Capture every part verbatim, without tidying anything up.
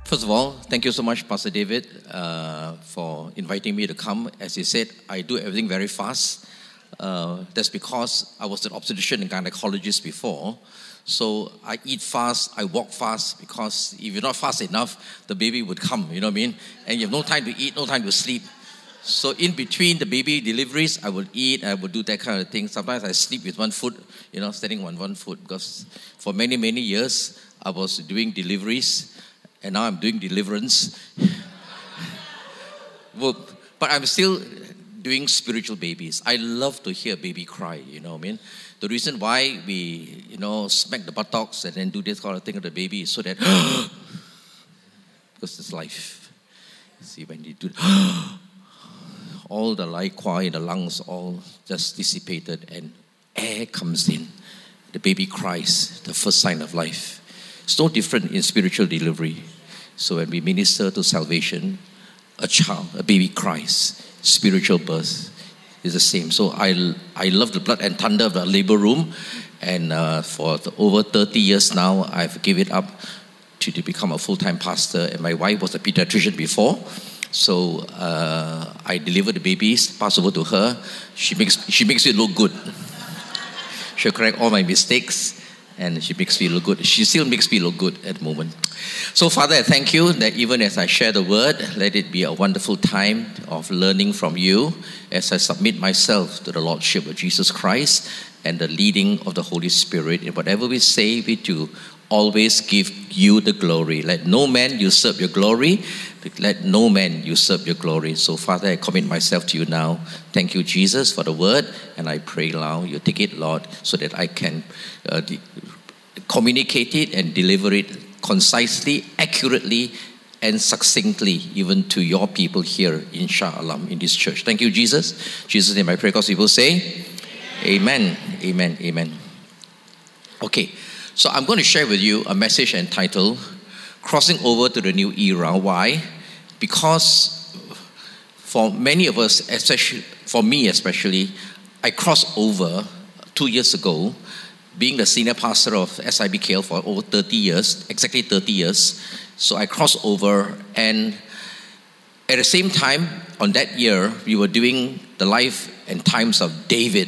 First of all, thank you so much, Pastor David, uh, for inviting me to come. As he said, I do everything very fast. Uh, that's because I was an obstetrician and gynecologist before. So I eat fast, I walk fast, because if you're not fast enough, the baby would come, you know what I mean? And you have no time to eat, no time to sleep. So in between the baby deliveries, I would eat, I would do that kind of thing. Sometimes I sleep with one foot, you know, standing on one foot, because for many, many years, I was doing deliveries, and now I'm doing deliverance. Well, but I'm still doing spiritual babies. I love to hear a baby cry, you know what I mean? The reason why we, you know, smack the buttocks and then do this kind of thing of the baby is so that, because it's life. See, when you do, all the liquor in the lungs all just dissipated and air comes in. The baby cries, the first sign of life. It's no different in spiritual delivery. So when we minister to salvation, a child, a baby cries. Spiritual birth is the same. So I, I love the blood and thunder of the labor room. And uh, for the, over thirty years now, I've given it up to, to become a full-time pastor. And my wife was a pediatrician before. So uh, I deliver the babies, pass over to her. She makes, she makes it look good. She'll correct all my mistakes. And she makes me look good. She still makes me look good at the moment. So, Father, I thank you that even as I share the word, let it be a wonderful time of learning from you as I submit myself to the Lordship of Jesus Christ and the leading of the Holy Spirit. In whatever we say, we do always give you the glory. Let no man usurp your glory. Let no man usurp your glory. So, Father, I commit myself to you now. Thank you, Jesus, for the word. And I pray now you take it, Lord, so that I can uh, de- communicate it and deliver it concisely, accurately, and succinctly, even to your people here in Shah Alam, in this church. Thank you, Jesus. Jesus' name I pray, because people say, Amen, Amen, Amen. Okay, so I'm going to share with you a message entitled, Crossing Over to the New Era. Why? Because for many of us, especially for me especially, I crossed over two years ago, being the senior pastor of S I B K L for over thirty years, exactly thirty years. So I crossed over, and at the same time, on that year, we were doing the life and times of David.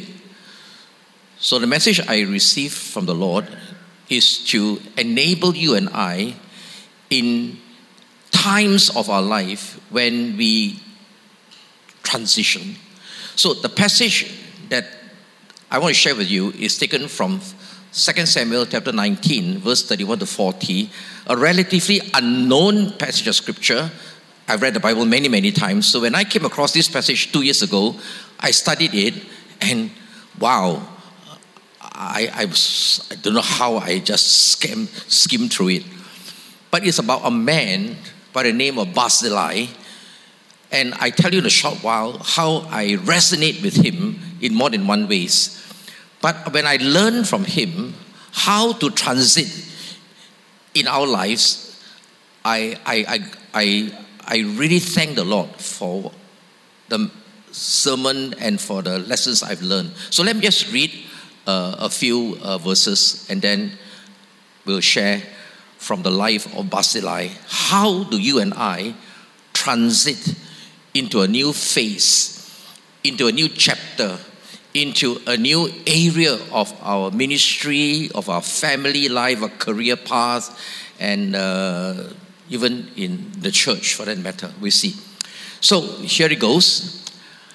So the message I received from the Lord is to enable you and I in times of our life when we transition. So the passage that I want to share with you is taken from Second Samuel chapter nineteen, verse thirty-one to forty, a relatively unknown passage of scripture. I've read the Bible many, many times. So when I came across this passage two years ago, I studied it, and wow, I, I, was, I don't know how I just skimmed, skimmed through it. But it's about a man by the name of Barzillai. And I tell you in a short while how I resonate with him in more than one ways. But when I learn from him how to transit in our lives, I, I, I, I, I really thank the Lord for the sermon and for the lessons I've learned. So let me just read uh, a few uh, verses, and then we'll share from the life of Barzillai. How do you and I transit into a new phase, into a new chapter, into a new area of our ministry, of our family life, our career path, and uh, even in the church for that matter, we see. So here it goes.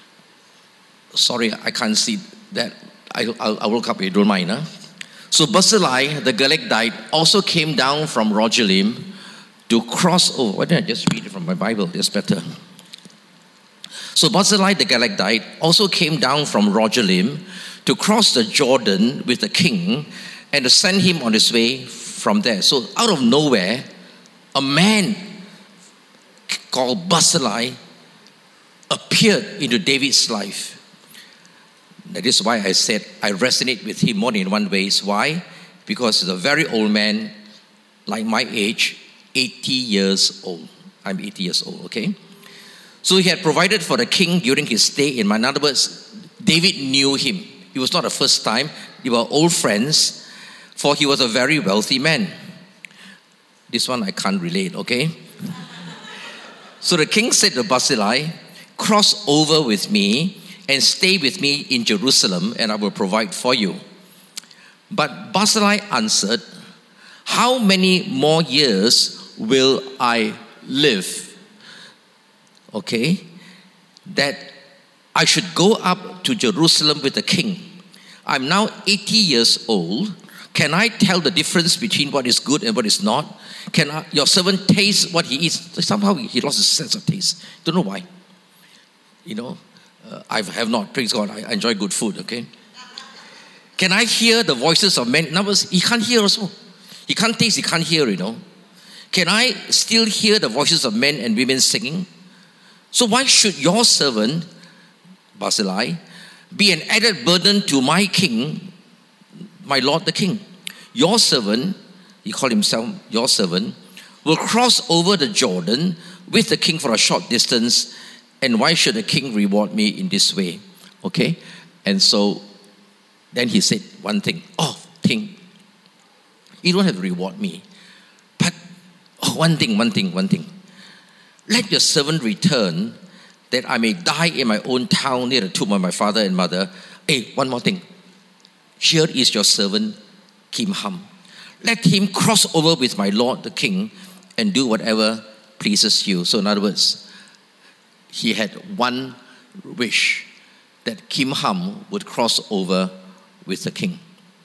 Sorry, I can't see that. I, I'll, I'll look up, you don't mind, huh? So Barzillai, the Gileadite, also came down from Rogelim to cross over. Why didn't I just read it from my Bible? That's better. So Barzillai the Gileadite also came down from Rogelim to cross the Jordan with the king and to send him on his way from there. So out of nowhere, a man called Barzillai appeared into David's life. That is why I said I resonate with him more in one way. Why? Because he's a very old man, like my age, eighty years old. I'm eighty years old, okay? So he had provided for the king during his stay in, in other words, David knew him. It was not the first time. They were old friends, for he was a very wealthy man. This one I can't relate, okay? So the king said to Barzillai, cross over with me and stay with me in Jerusalem, and I will provide for you. But Barzillai answered, how many more years will I live? Okay, that I should go up to Jerusalem with the king. I'm now eighty years old. Can I tell the difference between what is good and what is not? Can I, your servant taste what he eats? Somehow he lost his sense of taste. Don't know why. You know, uh, I have not. Praise God. I enjoy good food. Okay. Can I hear the voices of men? In other words, he can't hear also. He can't taste. He can't hear. You know. Can I still hear the voices of men and women singing? So why should your servant, Barzillai, be an added burden to my king, my lord the king? Your servant, he called himself your servant, will cross over the Jordan with the king for a short distance, and why should the king reward me in this way? Okay? And so then he said one thing, oh, king, you don't have to reward me, but oh, one thing, one thing, one thing. Let your servant return, that I may die in my own town near the tomb of my father and mother. Hey, one more thing. Here is your servant, Kimham. Let him cross over with my lord the king and do whatever pleases you. So in other words, he had one wish, that Kimham would cross over with the king.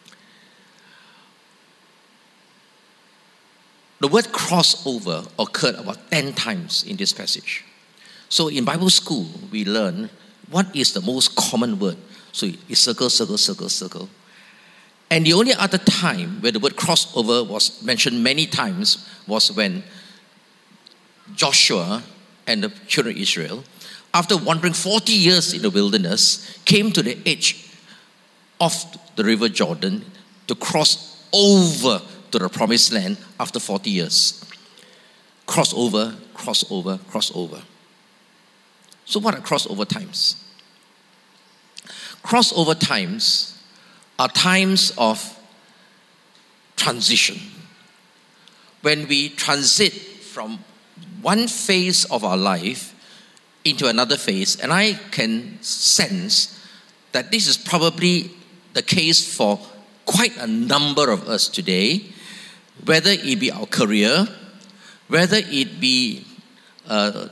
The word crossover occurred about ten times in this passage. So in Bible school, we learn what is the most common word. So it's circle, circle, circle, circle. And the only other time where the word crossover was mentioned many times was when Joshua and the children of Israel, after wandering forty years in the wilderness, came to the edge of the river Jordan to cross over to the promised land after forty years. Cross over, cross over, cross over. So what are crossover times? Crossover times are times of transition. When we transit from one phase of our life into another phase, and I can sense that this is probably the case for quite a number of us today, whether it be our career, whether it be uh,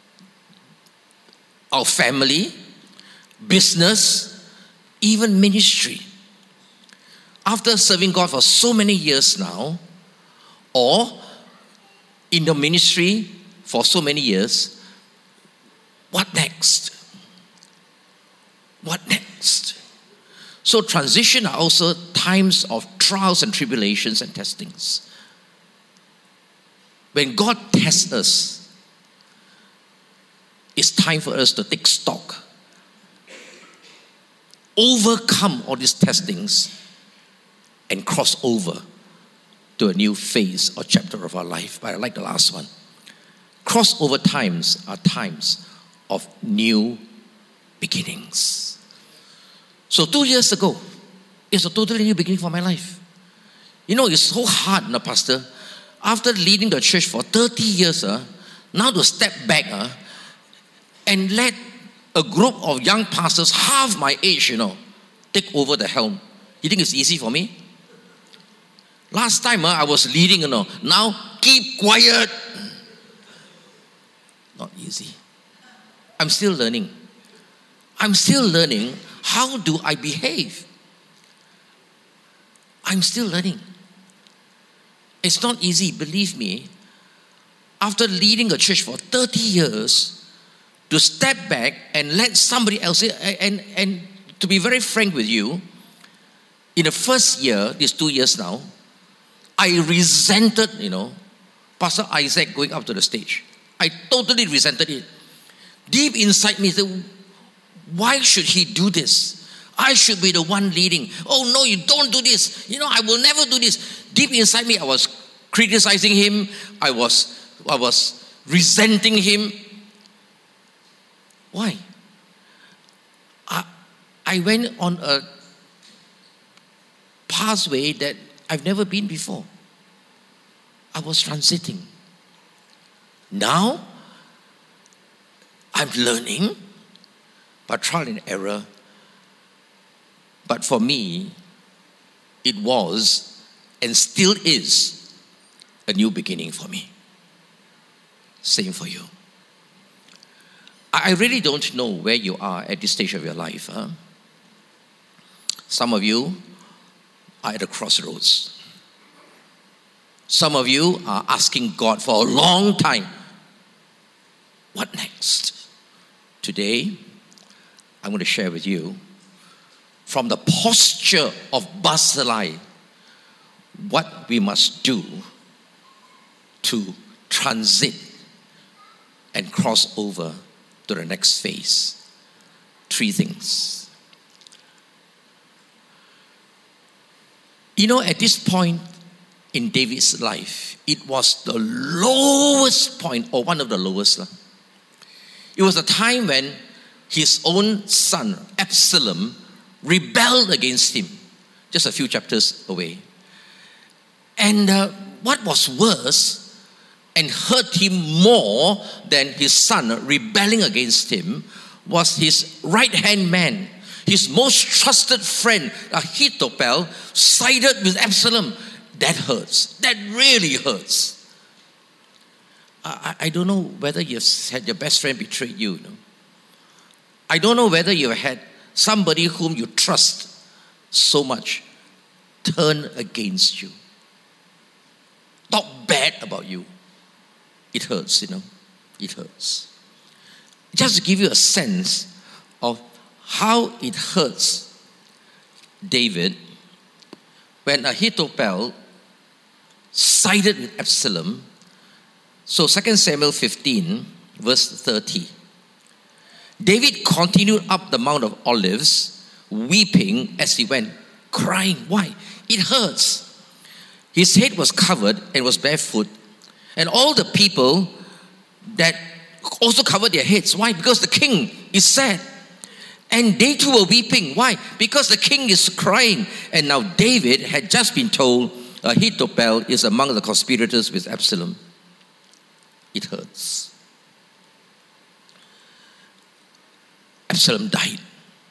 our family, business, even ministry. After serving God for so many years now, or in the ministry for so many years, what next? What next? So transition are also times of trials and tribulations and testings. When God tests us, it's time for us to take stock, overcome all these testings, and cross over to a new phase or chapter of our life. But I like the last one. Crossover times are times of new beginnings. So two years ago, it's a totally new beginning for my life. You know, it's so hard, no, Pastor. After leading the church for thirty years, uh, now to step back uh, and let a group of young pastors, half my age, you know, take over the helm. You think it's easy for me? Last time uh, I was leading, you know, now keep quiet. Not easy. I'm still learning. I'm still learning how do I behave. I'm still learning. It's not easy, believe me. After leading a church for thirty years, to step back and let somebody else, and, and to be very frank with you, in the first year, these two years now, I resented, you know, Pastor Isaac going up to the stage. I totally resented it. Deep inside me, said, why should he do this? I should be the one leading. Oh no, you don't do this. You know, I will never do this. Deep inside me, I was criticizing him. I was, I was resenting him. Why? I, I went on a pathway that I've never been before. I was transiting. Now, I'm learning by trial and error. But for me, it was and still is a new beginning for me. Same for you. I really don't know where you are at this stage of your life. Huh? Some of you are at a crossroads. Some of you are asking God for a long time, what next? Today, I'm going to share with you from the posture of Barzillai what we must do to transit and cross over to the next phase. Three things. You know, at this point in David's life, it was the lowest point, or one of the lowest. It was a time when his own son, Absalom, rebelled against him, just a few chapters away. And uh, what was worse and hurt him more than his son rebelling against him was his right-hand man, his most trusted friend, Ahithophel, sided with Absalom. That hurts. That really hurts. I, I don't know whether you've had your best friend betray you. you know? I don't know whether you've had somebody whom you trust so much turn against you, talk bad about you. It hurts, you know. It hurts. Just to give you a sense of how it hurts David, when Ahithophel sided with Absalom. So Second Samuel fifteen, verse thirty. David continued up the Mount of Olives, weeping as he went, crying. Why? It hurts. His head was covered and was barefoot. And all the people that also covered their heads. Why? Because the king is sad. And they too were weeping. Why? Because the king is crying. And now David had just been told Ahithophel is among the conspirators with Absalom. It hurts. Absalom died.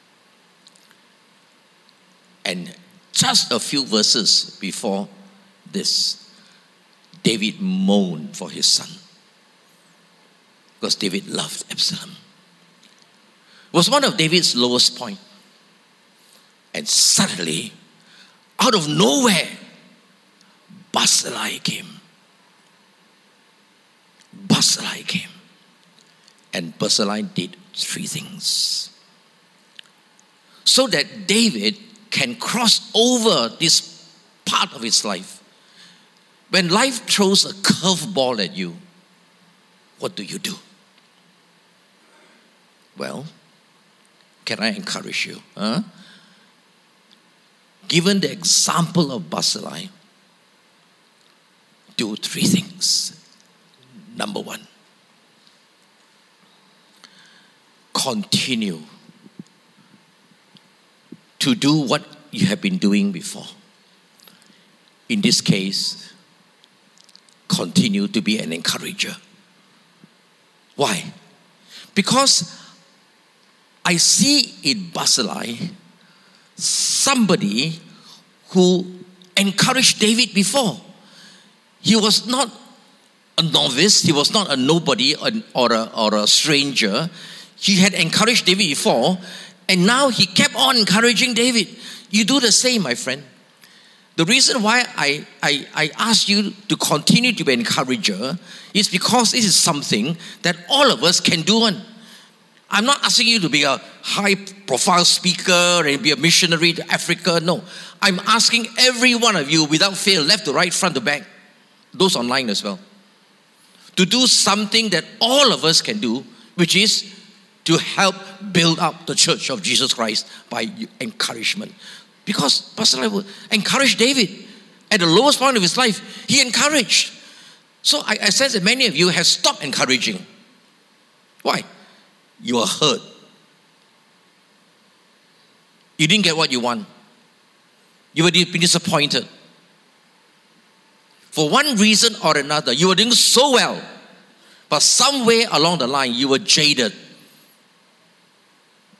And just a few verses before this, David mourned for his son. Because David loved Absalom. It was one of David's lowest points. And suddenly, out of nowhere, Barzillai came. Barzillai came. And Barzillai did three things. So that David can cross over this part of his life. When life throws a curveball at you, what do you do? Well, can I encourage you? Huh? Given the example of Barzillai, do three things. Number one, continue to do what you have been doing before. In this case, continue to be an encourager. Why? Because I see in Barzillai somebody who encouraged David before. He was not a novice, he was not a nobody or a, or a stranger. He had encouraged David before, and now he kept on encouraging David. You do the same, my friend. The reason why I, I, I ask you to continue to be an encourager is because this is something that all of us can do. On. I'm not asking you to be a high-profile speaker and be a missionary to Africa. No. I'm asking every one of you, without fail, left to right, front to back, those online as well, to do something that all of us can do, which is to help build up the Church of Jesus Christ by encouragement. Because Pastor would encourage David at the lowest point of his life. He encouraged. So I, I sense that many of you have stopped encouraging. Why? You are hurt. You didn't get what you want. You were disappointed. For one reason or another, you were doing so well, but somewhere along the line, you were jaded.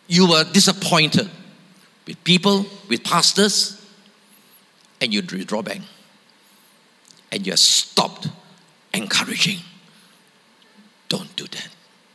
you were disappointed with people, with pastors, and you withdraw back. And you have stopped encouraging. Don't do that.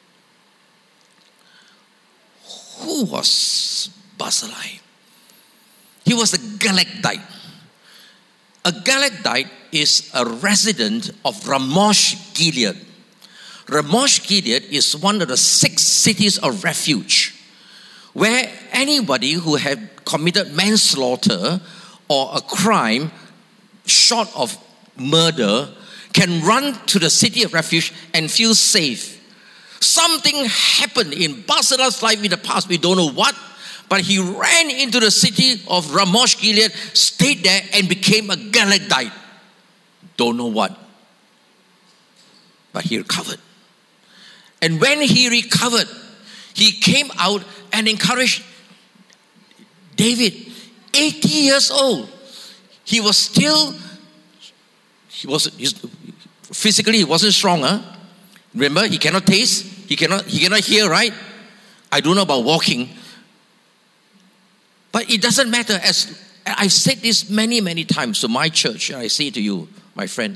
Who was Barzillai? He was a Galectite. A Galectite is a resident of Ramosh Gilead. Ramosh Gilead is one of the six cities of refuge where anybody who had committed manslaughter or a crime short of murder can run to the city of refuge and feel safe. Something happened in Barzillai's life in the past, we don't know what, but he ran into the city of Ramosh Gilead, stayed there and became a Galectite. Don't know what, but he recovered. And when he recovered, he came out and encouraged David, eighty years old. He was still, he was physically he wasn't strong. Huh? Remember, he cannot taste, he cannot, he cannot hear, right? I don't know about walking. But it doesn't matter. As I've said this many, many times to my church, and I say to you, my friend,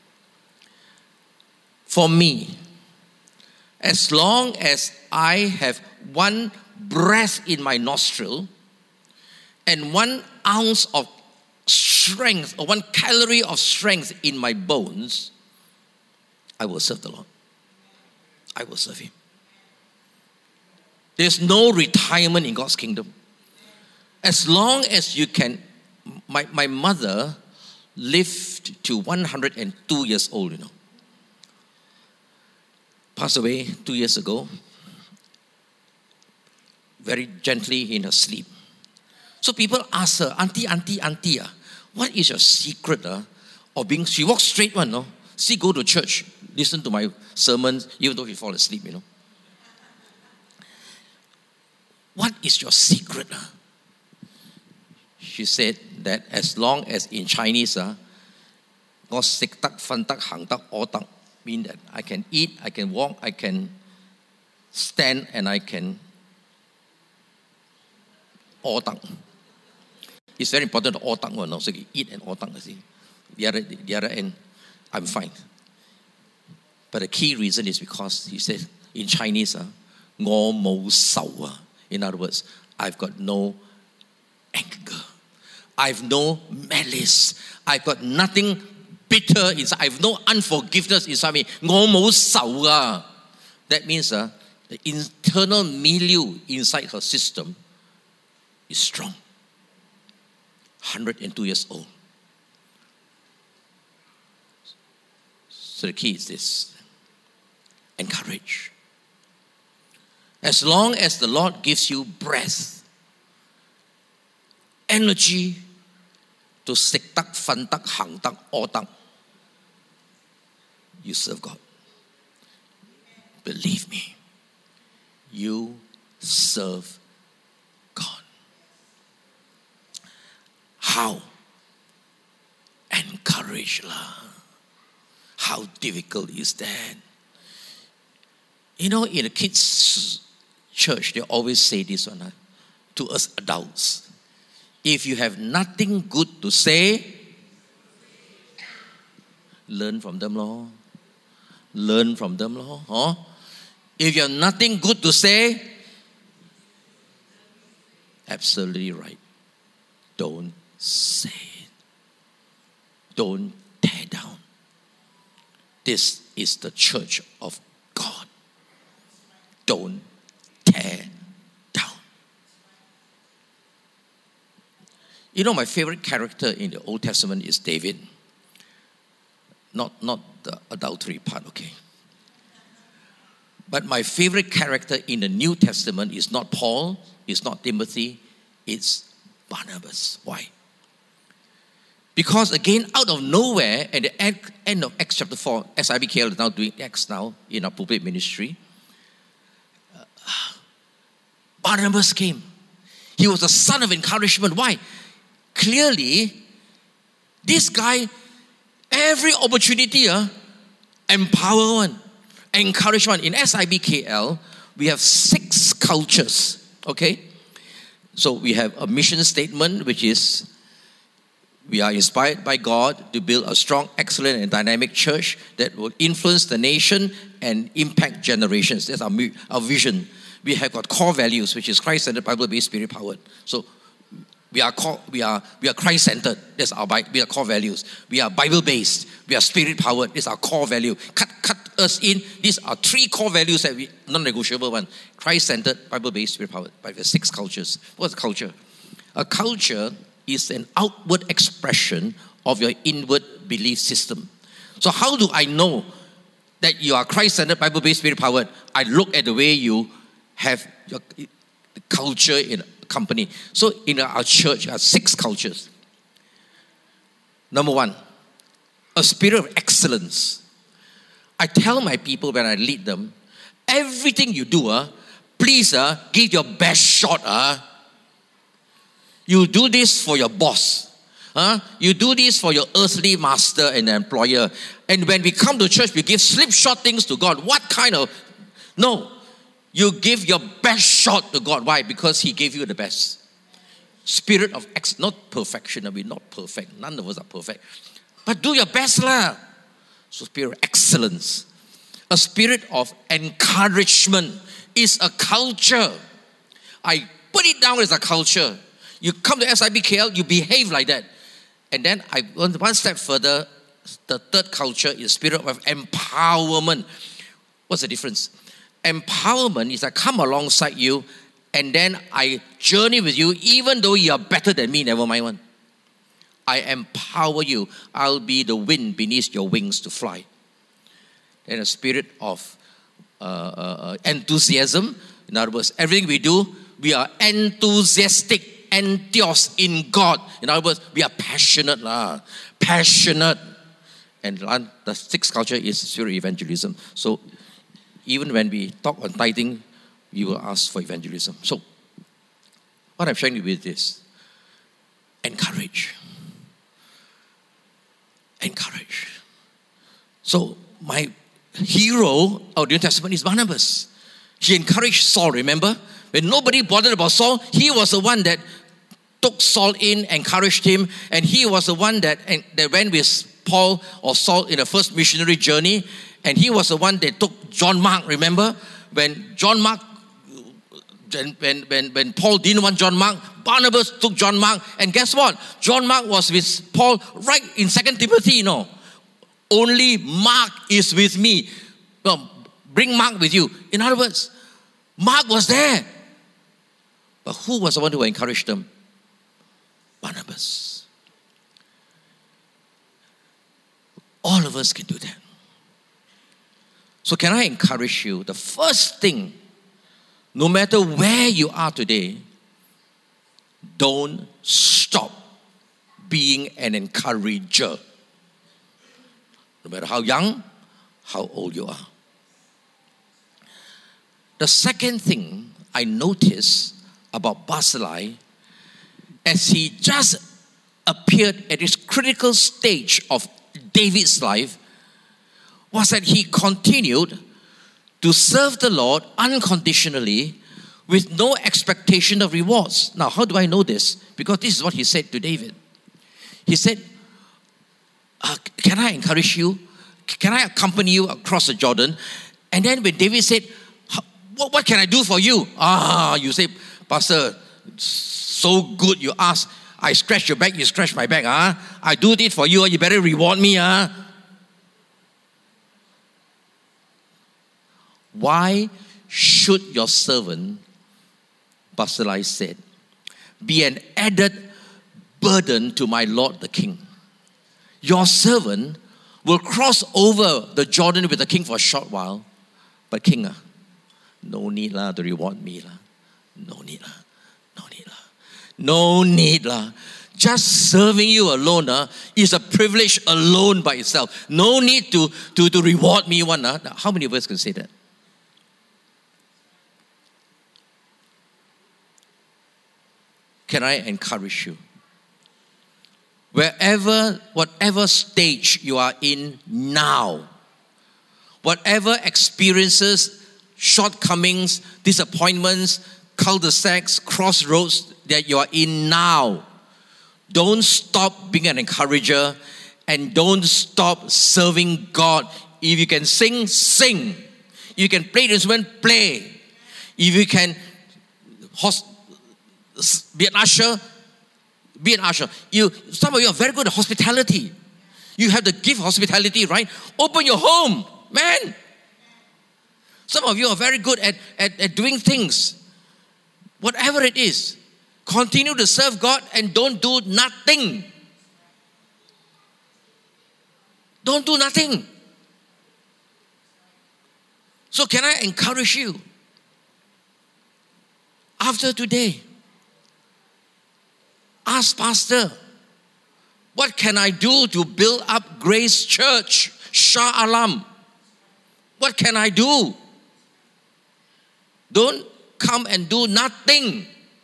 for me, as long as I have one breath in my nostril and one ounce of strength or one calorie of strength in my bones, I will serve the Lord. I will serve Him. There's no retirement in God's kingdom. As long as you can, my, my mother lived to one hundred two years old, you know. Passed away two years ago, very gently in her sleep. So people ask her, auntie, auntie, auntie, uh, what is your secret uh, of being, she walks straight one, no? She go to church, listen to my sermons, even though she fall asleep, you know. What is your secret? Uh? She said that as long as in Chinese, uh, mean that I can eat, I can walk, I can stand, and I can otang. It's very important to otang one, so you eat and otang. The other, the other end, I'm fine. But the key reason is because he said in Chinese, uh, 我冇仇啊. In other words, I've got no anger. I've no malice. I've got nothing bitter inside. I've no unforgiveness inside me. 我冇仇啊. That means uh, the internal milieu inside her system is strong. one hundred two years old. So the key is this. Encourage. As long as the Lord gives you breath, energy to sik tak, fan tak, hang tak, o tak, you serve God. Believe me, you serve God. How? Encourage lah. How difficult is that? You know, in the kids' church, they always say this one, huh? To us adults. If you have nothing good to say, learn from them, Lord. Learn from them, Lord. Huh? If you have nothing good to say, absolutely right. Don't say it. Don't tear down. This is the church of God. Don't tear down. You know, my favorite character in the Old Testament is David. Not, not the adultery part, okay. But my favorite character in the New Testament is not Paul, it's not Timothy, it's Barnabas. Why? Because again, out of nowhere, at the end, end of Acts chapter four, S I B K L is now doing Acts now in our pulpit ministry, uh, Barnabas came. He was a son of encouragement. Why? Clearly, this guy, every opportunity, uh, empower one, encourage one. In S I B K L, we have six cultures Okay? So we have a mission statement, which is we are inspired by God to build a strong, excellent, and dynamic church that will influence the nation and impact generations. That's our, our vision. We have got core values, which is Christ-centered, Bible-based, Spirit-powered. So we are core, we are we are Christ-centered. That's our we are core values. We are Bible-based. We are Spirit-powered. This is our core value. Cut cut us in. These are three core values that we non-negotiable one. Christ-centered, Bible-based, Spirit-powered. But we have six cultures. What's a culture? A culture is an outward expression of your inward belief system. So how do I know that you are Christ-centered, Bible-based, Spirit-powered? I look at the way you have your culture in a company. So in our church, there are six cultures. Number one, a spirit of excellence. I tell my people when I lead them, everything you do, uh, please uh, give your best shot. Uh. You do this for your boss. Huh? You do this for your earthly master and employer. And when we come to church, we give slipshod things to God. What kind of... No. You give your best shot to God. Why? Because He gave you the best. Spirit of ex... Not perfection. We're not perfect. None of us are perfect. But do your best lah. So spirit of excellence. A spirit of encouragement is a culture. I put it down as a culture. You come to S I B K L, you behave like that. And then I went one step further. The third culture is spirit of empowerment. What's the difference? Empowerment is I come alongside you and then I journey with you even though you are better than me, never mind one. I empower you. I'll be the wind beneath your wings to fly. And a spirit of uh, uh, enthusiasm. In other words, everything we do, we are enthusiastic. Entheos in God. In other words, we are passionate lah. Passionate. And the sixth culture is spirit evangelism. So even when we talk on tithing, we will ask for evangelism. So what I'm sharing with you is this. Encourage. Encourage. So my hero of the New Testament is Barnabas. He encouraged Saul, remember? When nobody bothered about Saul, he was the one that took Saul in, encouraged him, and he was the one that, that went with Paul or Saul in the first missionary journey, and he was the one that took John Mark, remember? When John Mark, when, when, when Paul didn't want John Mark, Barnabas took John Mark, and guess what? John Mark was with Paul right in Second Timothy, you know. Only Mark is with me. Well, bring Mark with you. In other words, Mark was there. But who was the one who encouraged them? Barnabas. All of us can do that. So can I encourage you? The first thing, no matter where you are today, don't stop being an encourager. No matter how young, how old you are. The second thing I noticed about Barzillai, as he just appeared at this critical stage of David's life, was that he continued to serve the Lord unconditionally with no expectation of rewards. Now, how do I know this? Because this is what he said to David. He said, uh, can I encourage you? Can I accompany you across the Jordan? And then when David said, what, what can I do for you? Ah, you say, Pastor, so good you ask. I scratch your back, you scratch my back. Ah, I do it for you. You better reward me. Ah. Why should your servant, Barzillai said, be an added burden to my Lord the King? Your servant will cross over the Jordan with the king for a short while. But king, ah, no need lah to reward me lah. No need lah. No need lah. No need lah. Just serving you alone uh, is a privilege alone by itself. No need to, to, to reward me one. Uh. Now, how many of us can say that? Can I encourage you? Wherever, whatever stage you are in now, whatever experiences, shortcomings, disappointments, cul-de-sacs, crossroads that you are in now. Don't stop being an encourager, and don't stop serving God. If you can sing, sing. If you can play the instrument, play. If you can host, be an usher, be an usher. You, some of you are very good at hospitality. You have the gift of hospitality, right? Open your home, man. Some of you are very good at, at, at doing things. Whatever it is, continue to serve God and don't do nothing. Don't do nothing. So can I encourage you? After today, ask Pastor, what can I do to build up Grace Church, Shah Alam? What can I do? Don't come and do nothing.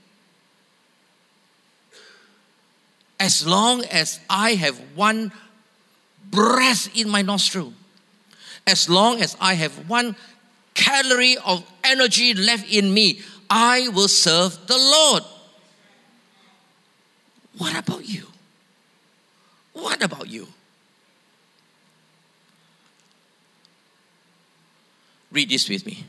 As long as I have one breath in my nostril, as long as I have one calorie of energy left in me, I will serve the Lord. What about you? What about you? Read this with me.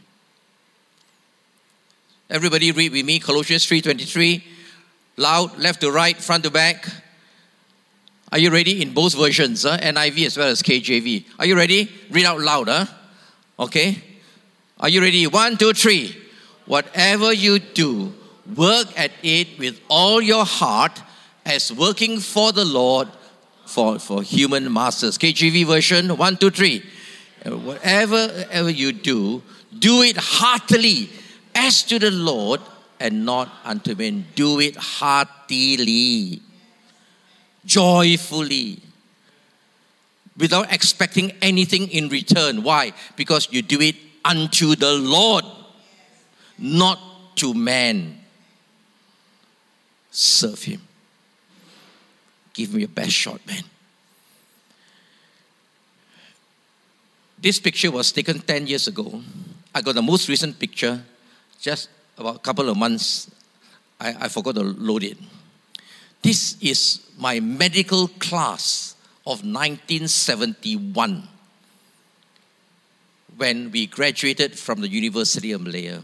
Everybody read with me, Colossians three twenty-three. Loud, left to right, front to back. Are you ready? In both versions, huh? N I V as well as K J V. Are you ready? Read out loud, huh? Okay. Are you ready? One, two, three. Whatever you do, work at it with all your heart as working for the Lord, for, for human masters. K J V version, one, two, three. Whatever, whatever you do, do it heartily as to the Lord and not unto men. Do it heartily, joyfully, without expecting anything in return. Why? Because you do it unto the Lord, not to man. Serve Him. Give me your best shot, man. This picture was taken ten years ago. I got the most recent picture just about a couple of months. I, I forgot to load it. This is my medical class of nineteen seventy-one when we graduated from the University of Malaya.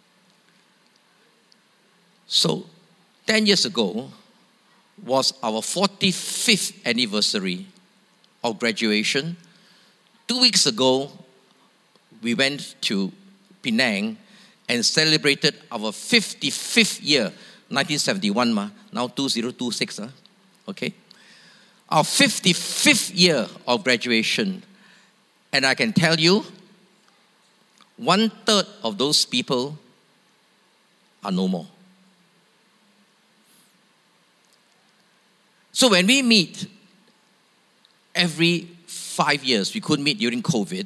So, ten years ago was our forty-fifth anniversary of graduation. Two weeks ago, we went to Penang and celebrated our fifty-fifth year, nineteen seventy-one, ma, now two thousand twenty-six. Huh? Okay? Our fifty-fifth year of graduation. And I can tell you, one third of those people are no more. So when we meet every five years, we couldn't meet during COVID,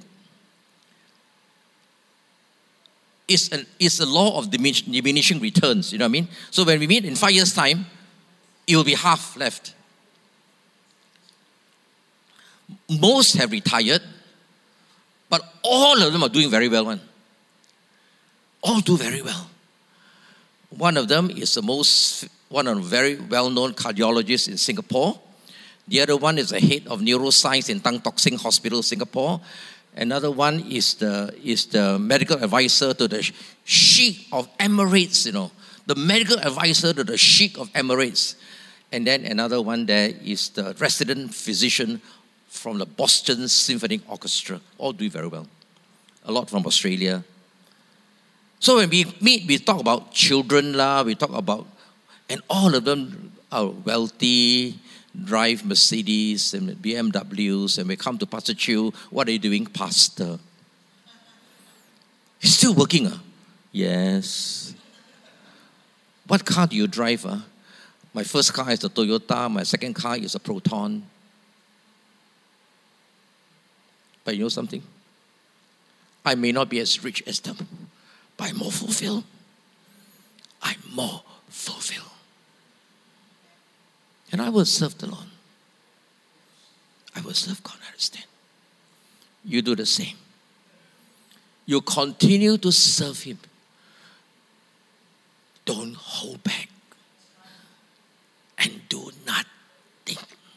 it's, an, it's a law of diminish, diminishing returns, you know what I mean? So when we meet in five years' time, it will be half left. Most have retired, but all of them are doing very well. One. All do very well. One of them is the most, one of the very well-known cardiologists in Singapore. The other one is the head of neuroscience in Tan Tock Seng Hospital, Singapore. Another one is the is the medical advisor to the Sheikh of Emirates, you know. The medical advisor to the Sheikh of Emirates. And then another one there is the resident physician from the Boston Symphony Orchestra. All do very well. A lot from Australia. So when we meet, we talk about children, lah, we talk about, and all of them are wealthy, drive Mercedes and B M Ws, and we come to Pastor Chew, what are you doing, Pastor? He's still working, huh? Yes. What car do you drive? Huh? My first car is a Toyota, my second car is a Proton. But you know something? I may not be as rich as them, but I'm more fulfilled. I'm more fulfilled. And I will serve the Lord. I will serve God, I understand. You do the same. You continue to serve Him. Don't hold back. And do nothing.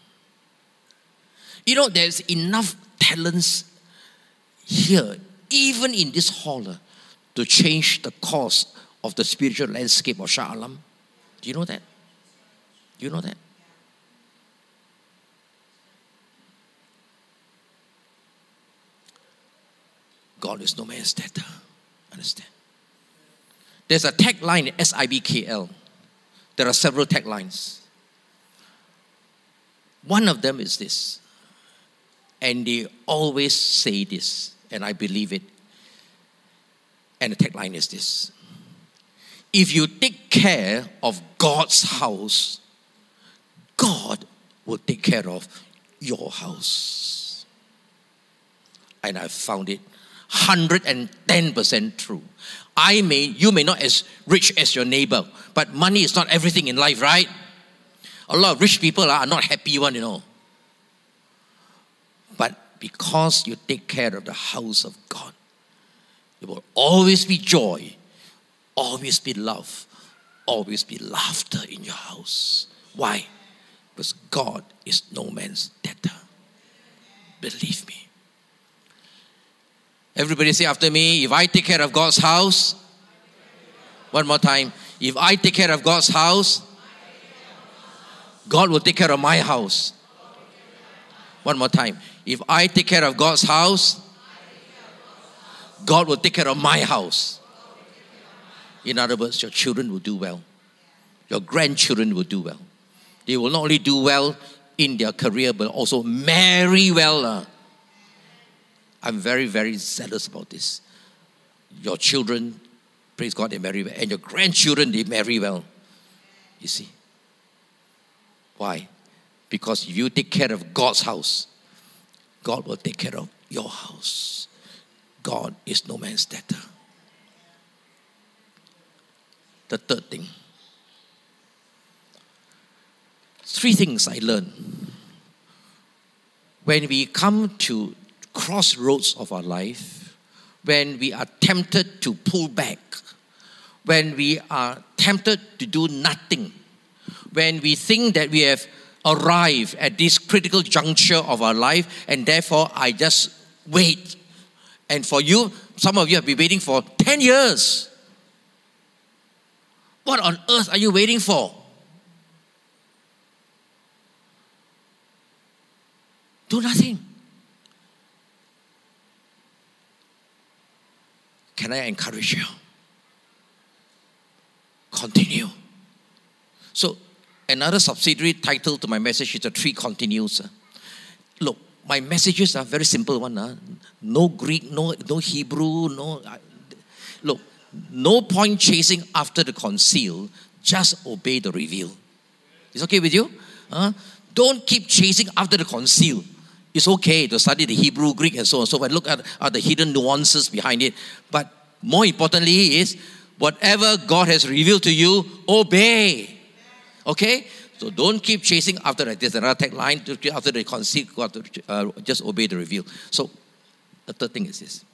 You know, there's enough talents here, even in this hall, uh, to change the course of the spiritual landscape of Shah Alam. Do you know that? Do you know that? God is no man's debtor. Understand? There's a tagline in S I B K L. There are several taglines. One of them is this. And they always say this, and I believe it. And the tagline is this. If you take care of God's house, God will take care of your house. And I found it one hundred ten percent true. I may, you may not as rich as your neighbor, but money is not everything in life, right? A lot of rich people are not happy one, you know. But because you take care of the house of God, there will always be joy, always be love, always be laughter in your house. Why? Because God is no man's debtor. Believe me. Everybody say after me, if I take care of God's house, one more time, if I take care of God's house, God will take care of my house. One more time, if I take care of God's house, God will take care of my house. In other words, your children will do well. Your grandchildren will do well. They will not only do well in their career, but also marry well. Uh. I'm very, very zealous about this. Your children, praise God, they marry well. And your grandchildren, they marry well. You see? Why? Because if you take care of God's house, God will take care of your house. God is no man's debtor. The third thing. Three things I learned. When we come to crossroads of our life, when we are tempted to pull back, when we are tempted to do nothing, when we think that we have arrived at this critical juncture of our life and therefore I just wait. And for you, some of you have been waiting for ten years. What on earth are you waiting for? Do nothing. Can I encourage you? Continue. So, another subsidiary title to my message is The Three Continues. Look, my messages are very simple one. Huh? No Greek, no, no Hebrew, no. Look, no point chasing after the conceal. Just obey the reveal. It's okay with you? Huh? Don't keep chasing after the conceal. It's okay to study the Hebrew, Greek, and so on. So I look at, at the hidden nuances behind it. But more importantly is, whatever God has revealed to you, obey. Okay? So don't keep chasing after that. There's another tagline, after the conceal, uh, just obey the reveal. So the third thing is this.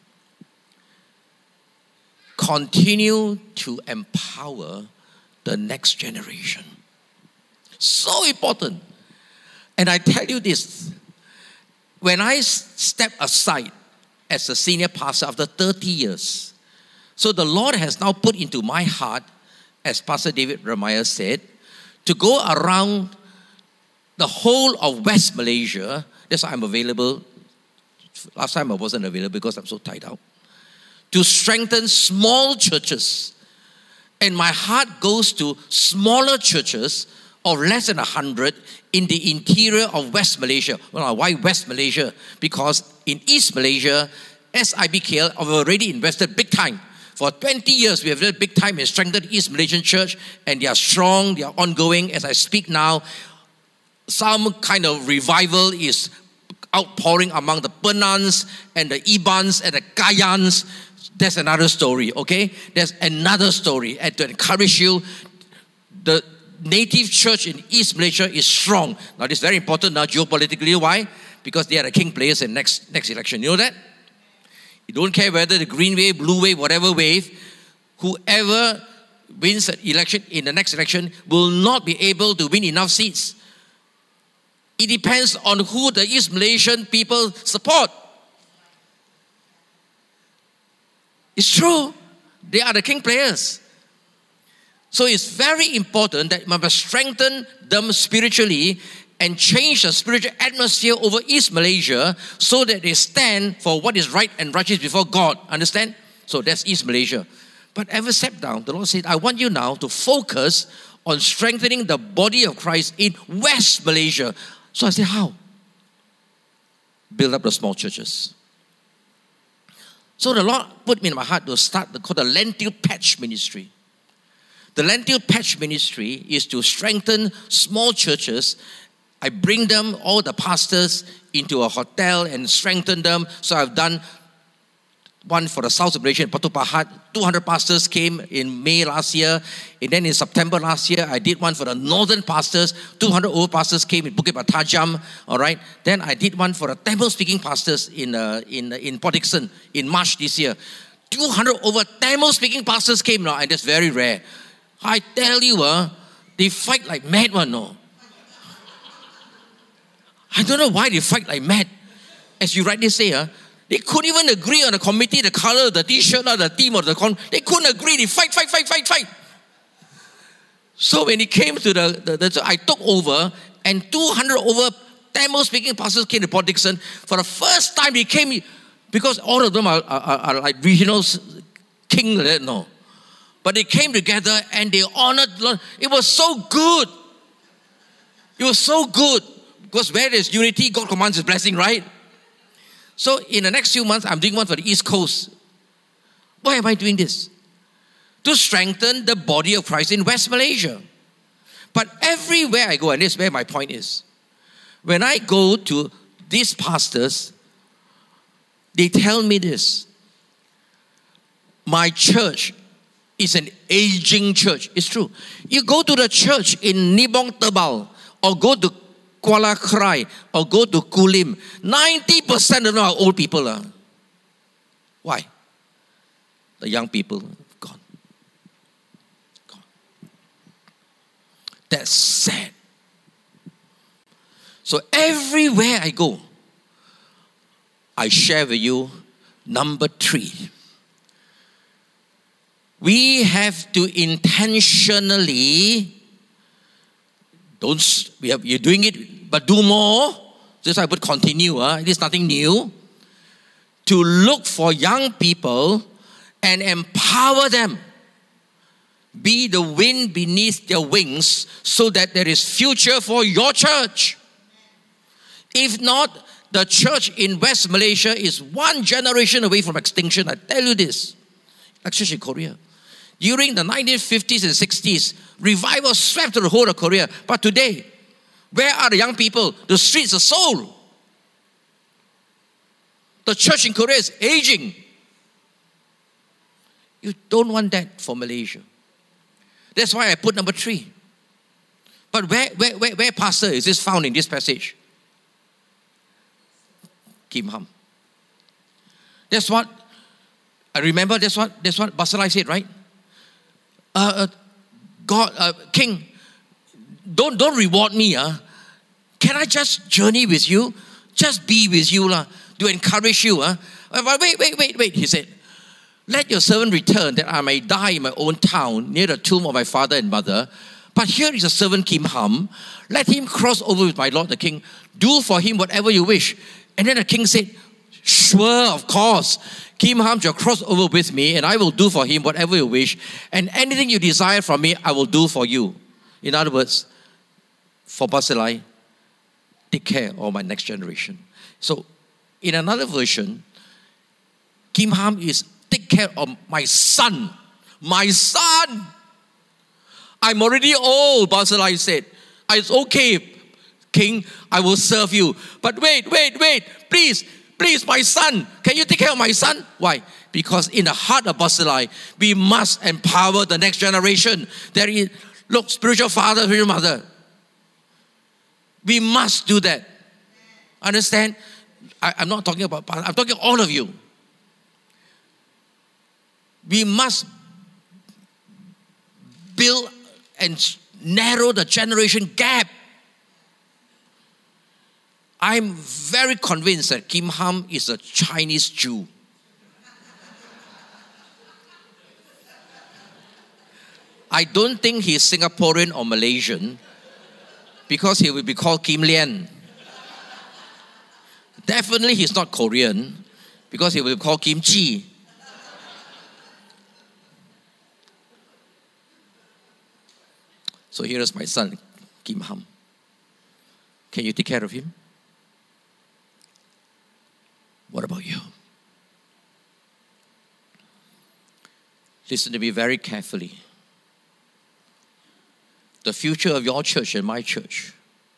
Continue to empower the next generation. So important. And I tell you this, when I step aside as a senior pastor after thirty years, so the Lord has now put into my heart, as Pastor David Ramaya said, to go around the whole of West Malaysia. That's why I'm available. Last time I wasn't available because I'm so tied out. To strengthen small churches. And my heart goes to smaller churches of less than a hundred in the interior of West Malaysia. Well, why West Malaysia? Because in East Malaysia, S I B K L have already invested big time. For twenty years, we have invested big time in strengthening East Malaysian Church, and they are strong, they are ongoing. As I speak now, some kind of revival is outpouring among the Penans and the Ibans and the Kayans. That's another story, okay? There's another story. And to encourage you, the native church in East Malaysia is strong. Now, this is very important now geopolitically. Why? Because they are the king players in next next election. You know that? You don't care whether the green wave, blue wave, whatever wave, whoever wins an election in the next election will not be able to win enough seats. It depends on who the East Malaysian people support. It's true. They are the king players. So it's very important that we must strengthen them spiritually and change the spiritual atmosphere over East Malaysia so that they stand for what is right and righteous before God. Understand? So that's East Malaysia. But ever step down, the Lord said, I want you now to focus on strengthening the body of Christ in West Malaysia. So I said, how? Build up the small churches. So the Lord put me in my heart to start the called the Lentil Patch Ministry. The Lentil Patch Ministry is to strengthen small churches. I bring them, all the pastors, into a hotel and strengthen them. So I've done one for the South of Malaysia in Batu Pahat. two hundred pastors came in May last year. And then in September last year, I did one for the northern pastors. two hundred over pastors came in Bukit Batajam. All right. Then I did one for the Tamil-speaking pastors in uh, in uh, in Port Dickson in March this year. two hundred over Tamil-speaking pastors came now, and that's very rare. I tell you, uh, they fight like mad one, no? I don't know why they fight like mad. As you rightly say, uh, they couldn't even agree on the committee, the color of the t-shirt, or the theme of the con. They couldn't agree. They fight, fight, fight, fight, fight. So when it came to the, the, the I took over, and two hundred over Tamil-speaking pastors came to Port Dickson. For the first time, they came, because all of them are, are, are like regional king, no. But they came together and they honored the Lord. It was so good. It was so good. Because where there's unity, God commands His blessing, right? So in the next few months, I'm doing one for the East Coast. Why am I doing this? To strengthen the body of Christ in West Malaysia. But everywhere I go, and this is where my point is, when I go to these pastors, they tell me this: my church is an aging church. It's true. You go to the church in Nibong Tebal, or go to Kuala Krai, or go to Kulim, ninety percent of them are old people. Uh. Why? The young people, gone. Gone. That's sad. So everywhere I go, I share with you number three. We have to intentionally, don't, we have, you're doing it, but do more. Just I would continue, uh, it is nothing new. To look for young people and empower them. Be the wind beneath their wings so that there is future for your church. If not, the church in West Malaysia is one generation away from extinction. I tell you this. Like church in Korea. During the nineteen fifties and sixties, revival swept through the whole of Korea. But today, where are the young people? The streets are sold. The church in Korea is aging. You don't want that for Malaysia. That's why I put number three. But where, where, where, where pastor is this found in this passage? Kim Ham. That's what, I remember that's what, that's what Basalai said, right? Uh, uh, God, uh, King, don't, don't reward me. Uh. Can I just journey with you? Just be with you lah, to encourage you. Uh. But wait, wait, wait, wait, he said. Let your servant return that I may die in my own town near the tomb of my father and mother. But here is a servant Kim Ham. Let him cross over with my lord the king. Do for him whatever you wish. And then the king said, sure, of course. Kim Ham shall cross over with me and I will do for him whatever you wish. And anything you desire from me, I will do for you. In other words, for Basilai, take care of my next generation. So, in another version, Kim Ham is take care of my son. My son. I'm already old, Basilai said. It's okay, King, I will serve you. But wait, wait, wait. Please, please, my son. Can you take care of my son? Why? Because in the heart of Basilai, we must empower the next generation. There is, look, spiritual father, spiritual mother. We must do that. Understand? I, I'm not talking about, I'm talking all of you. We must build and narrow the generation gap. I'm very convinced that Kim Ham is a Chinese Jew. I don't think he's Singaporean or Malaysian because he will be called Kim Lian. Definitely he's not Korean because he will be called Kim Chi. So here is my son, Kim Ham. Can you take care of him? What about you? Listen to me very carefully. The future of your church and my church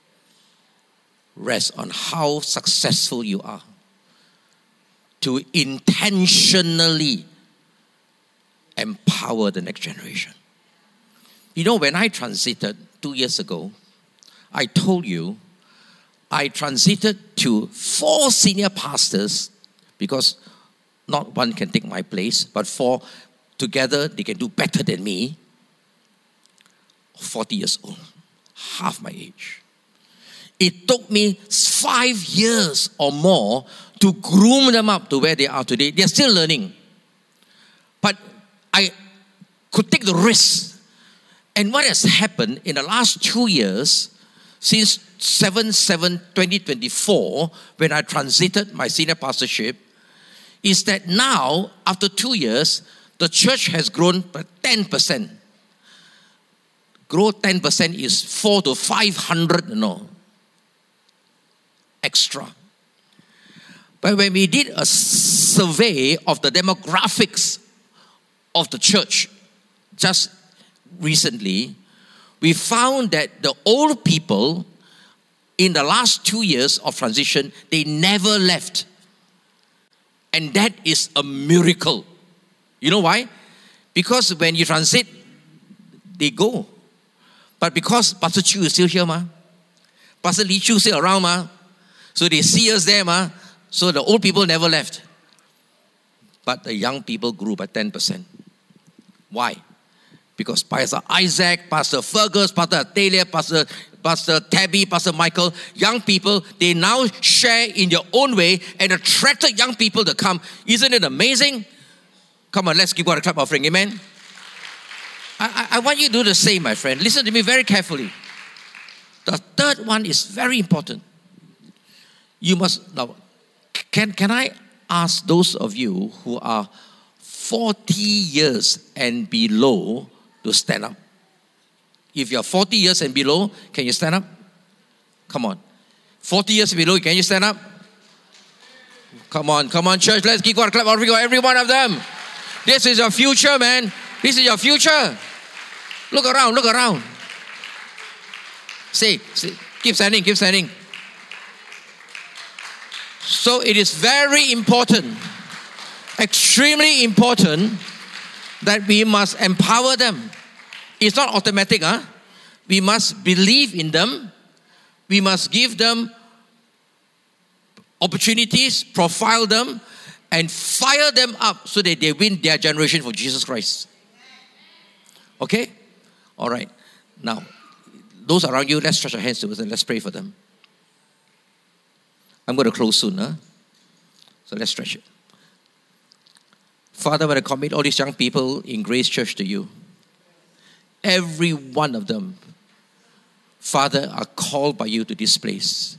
rests on how successful you are to intentionally empower the next generation. You know, when I transited two years ago, I told you I transited to four senior pastors because not one can take my place, but four together, they can do better than me. forty years old, half my age. It took me five years or more to groom them up to where they are today. They're still learning. But I could take the risk. And what has happened in the last two years, since seven seven twenty twenty-four, when I transited my senior pastorship, is that now, after two years, the church has grown by ten percent. Grow ten percent is four to five hundred, you know, extra. But when we did a survey of the demographics of the church just recently, we found that the old people in the last two years of transition, they never left. And that is a miracle. You know why? Because when you transit, they go. But because Pastor Chu is still here, ma, Pastor Lee Chu is still around, ma, so they see us there, ma, so the old people never left. But the young people grew by ten percent. Why? Because Pastor Isaac, Pastor Fergus, Pastor Atalia, Pastor, Pastor Tabby, Pastor Michael, young people, they now share in their own way and attracted young people to come. Isn't it amazing? Come on, let's give God a clap offering. Amen? I, I, I want you to do the same, my friend. Listen to me very carefully. The third one is very important. You must, now, can, can I ask those of you who are forty years and below to stand up? If you're forty years and below, can you stand up? Come on. forty years below, can you stand up? Come on, come on, church. Let's give God a clap offering for every one of them. This is your future, man. This is your future. Look around, look around. Say, say keep standing, keep standing. So it is very important, extremely important, that we must empower them. It's not automatic, huh? We must believe in them. We must give them opportunities, profile them, and fire them up so that they win their generation for Jesus Christ. Okay? All right. Now, those around you, let's stretch our hands towards them. Let's pray for them. I'm going to close soon, huh? So let's stretch it. Father, when I commit all these young people in Grace Church to you, every one of them, Father, are called by you to this place.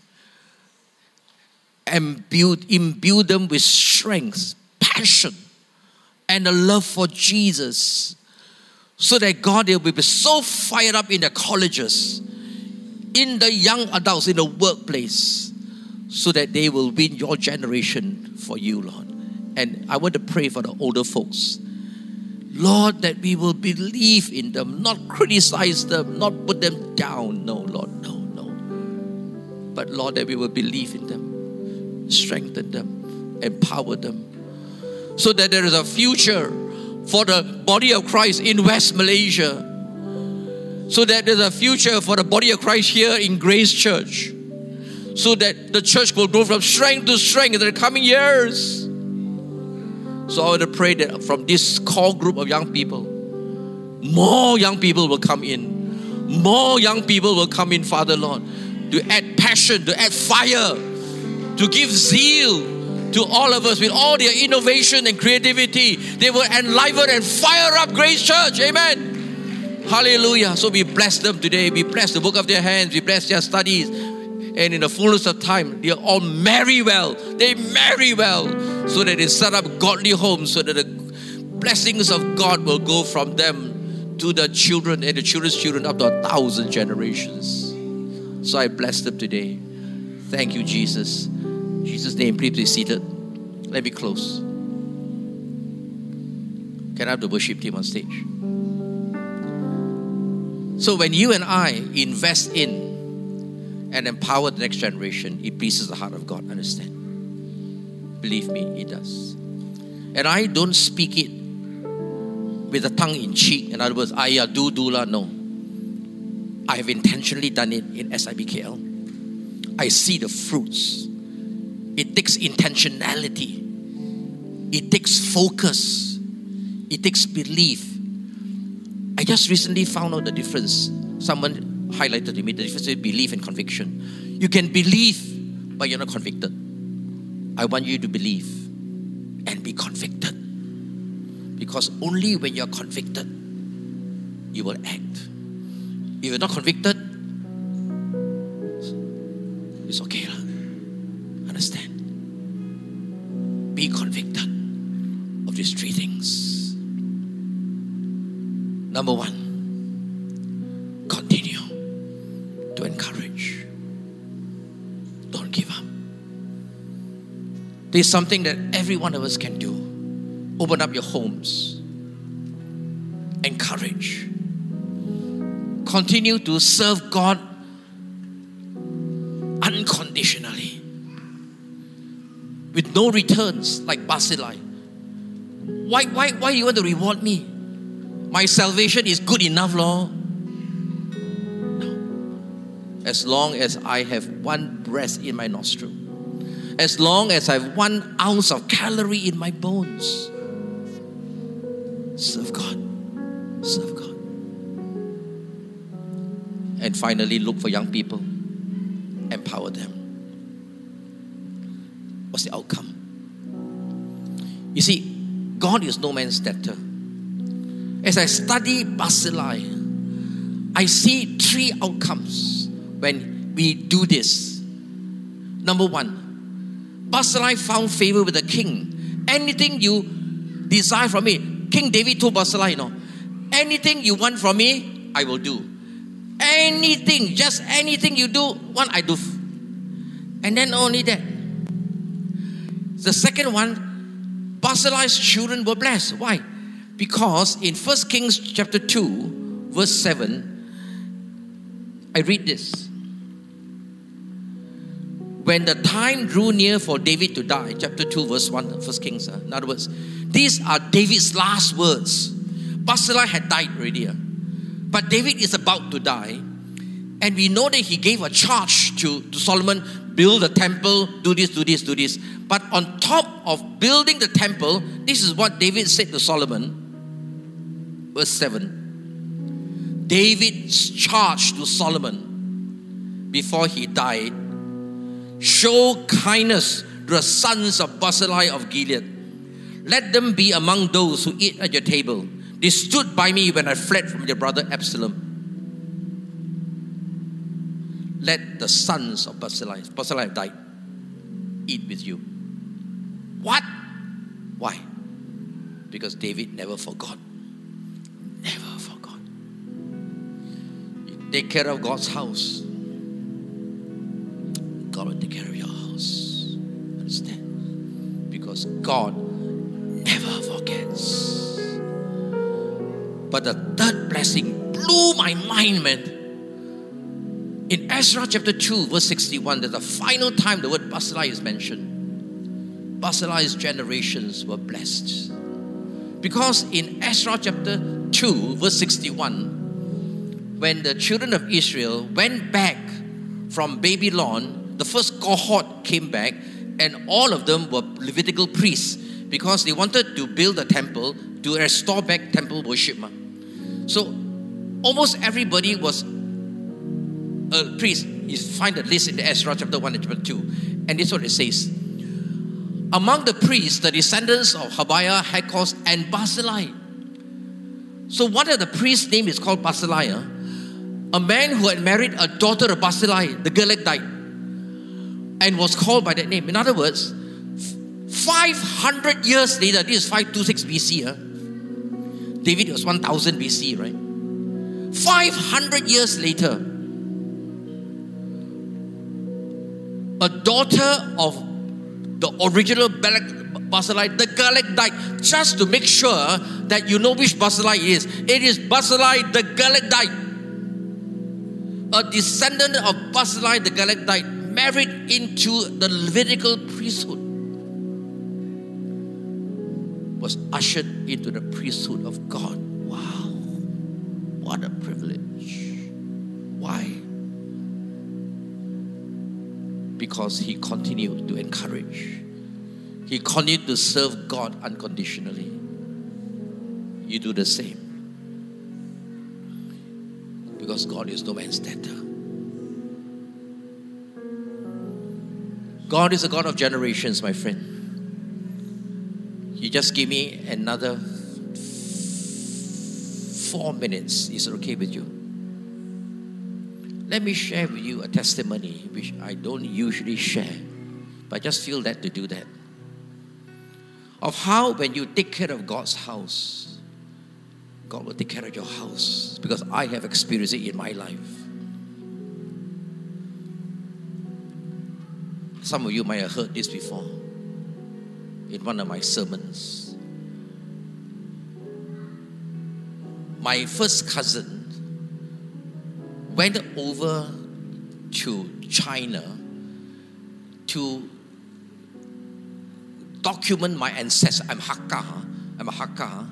Imbue, imbue them with strength, passion, and a love for Jesus, so that God, they will be so fired up in their colleges, in the young adults, in the workplace, so that they will win your generation for you, Lord. And I want to pray for the older folks. Lord, that we will believe in them, not criticize them, not put them down. No, Lord, no, no. But Lord, that we will believe in them, strengthen them, empower them, so that there is a future for the body of Christ in West Malaysia, so that there's a future for the body of Christ here in Grace Church, so that the church will grow from strength to strength in the coming years. So I want to pray that from this core group of young people, more young people will come in. More young people will come in, Father Lord, to add passion, to add fire, to give zeal to all of us with all their innovation and creativity. They will enliven and fire up Grace Church. Amen. Hallelujah. So we bless them today. We bless the work of their hands. We bless their studies. And in the fullness of time, they all marry well. They marry well so that they set up godly homes, so that the blessings of God will go from them to the children and the children's children up to a thousand generations. So I bless them today. Thank you, Jesus. In Jesus' name, please be seated. Let me close. Can I have the worship team on stage? So when you and I invest in and empower the next generation, it pleases the heart of God. Understand? Believe me, it does. And I don't speak it with a tongue in cheek. In other words, I yeah, do, do la, no. I have intentionally done it in S I B K L. I see the fruits. It takes intentionality. It takes focus. It takes belief. I just recently found out the difference. Someone highlighted to me the difference between belief and conviction. You can believe, but you're not convicted. I want you to believe and be convicted. Because only when you're convicted, you will act. If you're not convicted, it's okay. Understand? Be convicted of these three things. Number one, continue to encourage. Don't give up. There's something that every one of us can do. Open up your homes. Encourage. Continue to serve God unconditionally, with no returns, like Barzillai. Why, why, why you want to reward me? My salvation is good enough, Lord. No. As long as I have one breath in my nostril, as long as I have one ounce of calorie in my bones, serve God. Serve God. And finally, look for young people. Empower them. What's the outcome? You see, God is no man's debtor. As I study Barzillai, I see three outcomes when we do this. Number one, Barzillai found favor with the king. Anything you desire from me, King David told Barzillai, you know, anything you want from me, I will do. Anything, just anything you do, one I do. And then only that. The second one, Barzillai's children were blessed. Why? Because in First Kings chapter two, verse seven, I read this. When the time drew near for David to die, chapter two, verse one, First Kings, uh, in other words, these are David's last words. Barzillai had died already. Uh, but David is about to die. And we know that he gave a charge to, to Solomon, build a temple, do this, do this, do this. But on top of building the temple, this is what David said to Solomon. Verse seven. David's charge to Solomon before he died: show kindness to the sons of Barzillai of Gilead. Let them be among those who eat at your table. They stood by me when I fled from your brother Absalom. Let the sons of Barzillai, Barzillai have died, eat with you. What? Why? Because David never forgot. Never forgot. You take care of God's house, God will take care of your house. Understand? Because God never forgets. But the third blessing blew my mind, man. In Ezra chapter two, verse sixty-one, there's the final time the word Barzillai is mentioned. Barzillai's generations were blessed. Because in Ezra chapter two, verse sixty-one, when the children of Israel went back from Babylon, the first cohort came back, and all of them were Levitical priests because they wanted to build a temple to restore back temple worship. So almost everybody was a priest. You find the list in the Ezra chapter one and chapter two. And this is what it says. Among the priests, the descendants of Habiah, Hakos, and Barzillai. So one of the priest's name is called Barzillai. Huh? A man who had married a daughter of Barzillai, the girl died, and was called by that name. In other words, five hundred years later, this is five twenty-six B C. Huh? David was one thousand B C, right? five hundred years later, a daughter of the original Barzillai, the Garlic died, just to make sure that you know which Barzillai is. It is Barzillai the Galectite. A descendant of Barzillai the Galectite, married into the Levitical priesthood, was ushered into the priesthood of God. Wow, what a privilege. Why? Because he continued to encourage. He continued to serve God unconditionally. You do the same. Because God is no man's debtor. God is a God of generations, my friend. You just give me another four minutes. Is it okay with you? Let me share with you a testimony which I don't usually share, but I just feel led to do that. Of how when you take care of God's house, God will take care of your house, because I have experienced it in my life. Some of you might have heard this before in one of my sermons. My first cousin went over to China to document my ancestors. I'm Hakka. I'm a Hakka.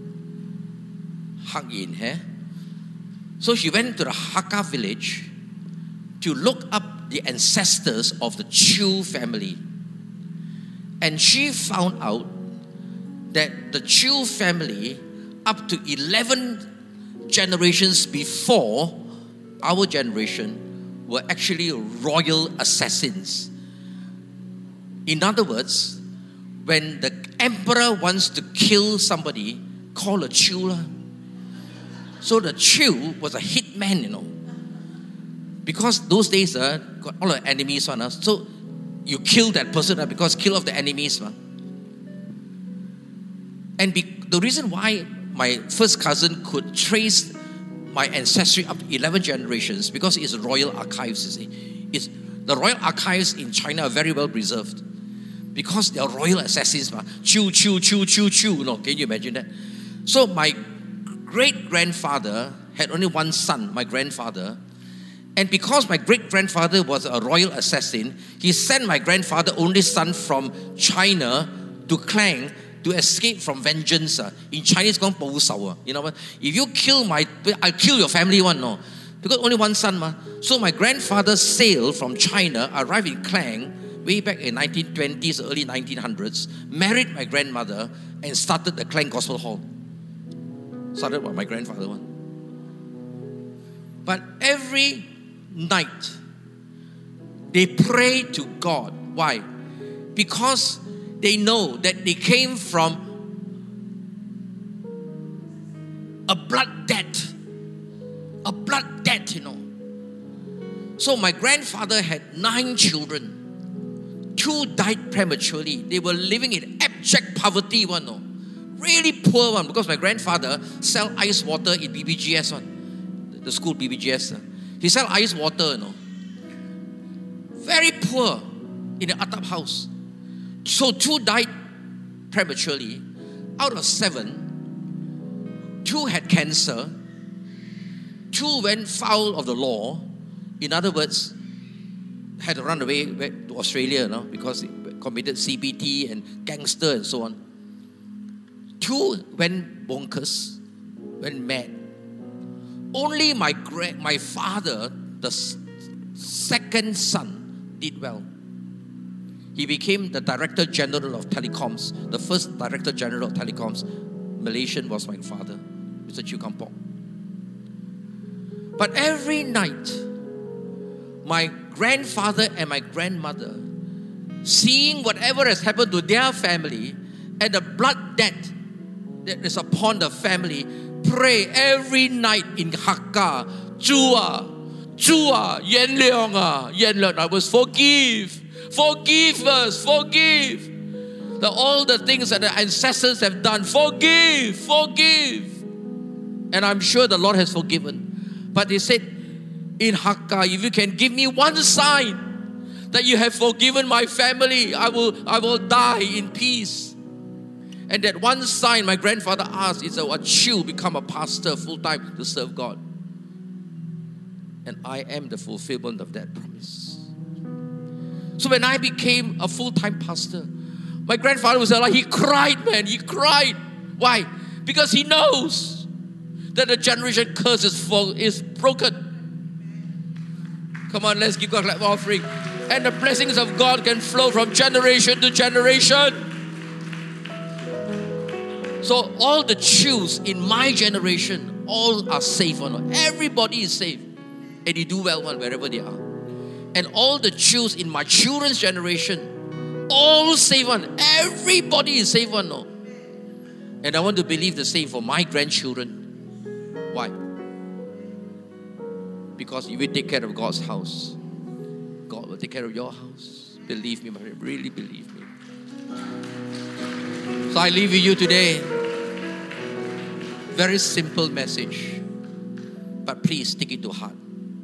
Hak Yin He. So she went to the Hakka village to look up the ancestors of the Chew family. And she found out that the Chew family, up to eleven generations before our generation, were actually royal assassins. In other words, when the emperor wants to kill somebody, call a Chew. So the Chew was a hitman, you know. Because those days, uh, got all the enemies on us. So you kill that person uh, because kill off the enemies. Uh. And be, the reason why my first cousin could trace my ancestry up to eleven generations, because it's royal archives, you see. It's, the royal archives in China are very well preserved. Because they are royal assassins. Uh. Chew, chew, chew, chew, chew. You know, can you imagine that? So my great-grandfather had only one son, my grandfather. And because my great-grandfather was a royal assassin, he sent my grandfather, only son, from China to Klang to escape from vengeance. Uh. In Chinese, called Bo Shao. You know what? If you kill my, I'll kill your family one, no. Because only one son, ma. So my grandfather sailed from China, arrived in Klang, way back in nineteen twenties, early nineteen hundreds, married my grandmother, and started the Klang Gospel Hall. Started by my grandfather one. But every night, they pray to God. Why? Because they know that they came from a blood debt. A blood debt, you know. So my grandfather had nine children. Two died prematurely. They were living in abject poverty, one, no. Really poor one, because my grandfather sell ice water in B B G S one. The school B B G S. He sell ice water, you know. Very poor in an atap house. So two died prematurely. Out of seven, two had cancer. Two went foul of the law. In other words, had to run away to Australia, you know, because he committed C B T and gangster and so on. Two went bonkers, went mad. Only my gra- my father, the s- second son, did well. He became the Director General of Telecoms, the first Director General of Telecoms. Malaysian was my father, Mister Chew Kam Pok. But every night, my grandfather and my grandmother, seeing whatever has happened to their family and the blood debt that is upon the family, pray every night in Hakka, Chua, Chua, Yen Leong, ah, Yen Leong, I was forgive, forgive us, forgive. The, all the things that the ancestors have done, forgive, forgive. And I'm sure the Lord has forgiven. But they said, in Hakka, if you can give me one sign that you have forgiven my family, I will, I will die in peace. And that one sign my grandfather asked is that what she'll become a pastor full-time to serve God. And I am the fulfillment of that promise. So when I became a full-time pastor, my grandfather was like, he cried, man, he cried. Why? Because he knows that the generation curse is, for, is broken. Come on, let's give God an offering. And the blessings of God can flow from generation to generation. So all the Jews in my generation, all are safe. Everybody is safe. And they do well wherever they are. And all the Jews in my children's generation, all safe one. Everybody is safe one. No? And I want to believe the same for my grandchildren. Why? Because if you take care of God's house, God will take care of your house. Believe me, my friend. Really believe me. So I leave with you today. Very simple message. But please take it to heart.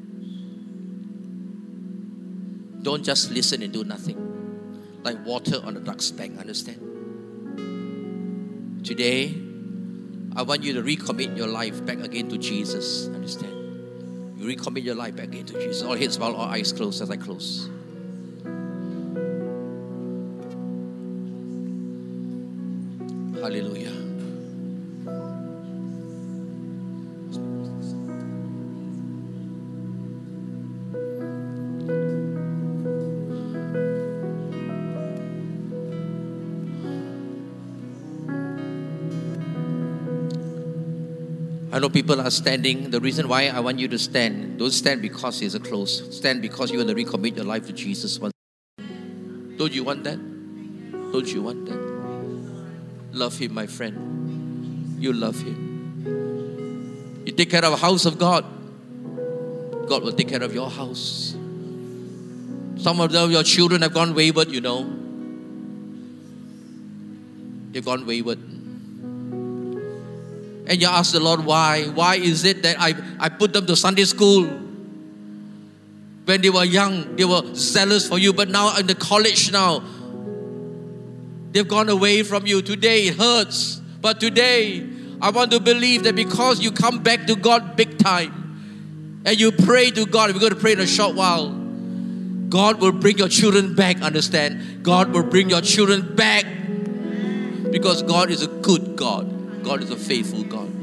Don't just listen and do nothing. Like water on a duck's bank, understand? Today, I want you to recommit your life back again to Jesus, understand? You recommit your life back again to Jesus. All heads bowed, all eyes closed as I close. Hallelujah. I know people are standing. The reason why I want you to stand, don't stand because it's a close. Stand because you want to recommit your life to Jesus. Don't you want that? Don't you want that? Love Him, my friend. You love Him. You take care of the house of God, God will take care of your house. Some of them, your children have gone wayward, you know. They've gone wayward. And you ask the Lord, why? Why is it that I, I put them to Sunday school? When they were young, they were zealous for you. But now in the college now, they've gone away from you. Today it hurts. But today, I want to believe that because you come back to God big time, and you pray to God, we're going to pray in a short while, God will bring your children back, understand? God will bring your children back. Because God is a good God. God is a faithful God.